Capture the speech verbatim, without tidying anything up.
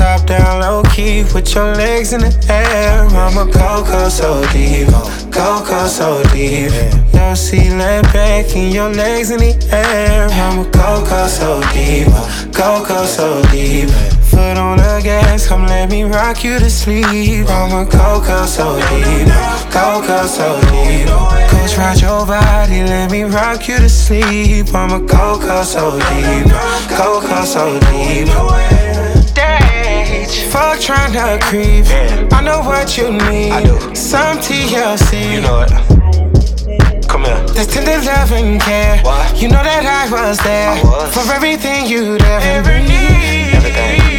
drop down low key, put your legs in the air. I'ma go, go so deep, go, go so deep. Your seat lay back and your legs in the air. I'ma go, go so deep, go, go so deep. Foot on the gas, come let me rock you to sleep. I'ma go, go so deep, go, go so deep. Coach ride your body, let me rock you to sleep. I'ma go, go so deep, go, go so deep. Fuck tryna creep, I know what you need. I do. Some T L C. You know it. Come here. That's tender love and care. Why? You know that I was there I was. for everything you'd ever need. Everything.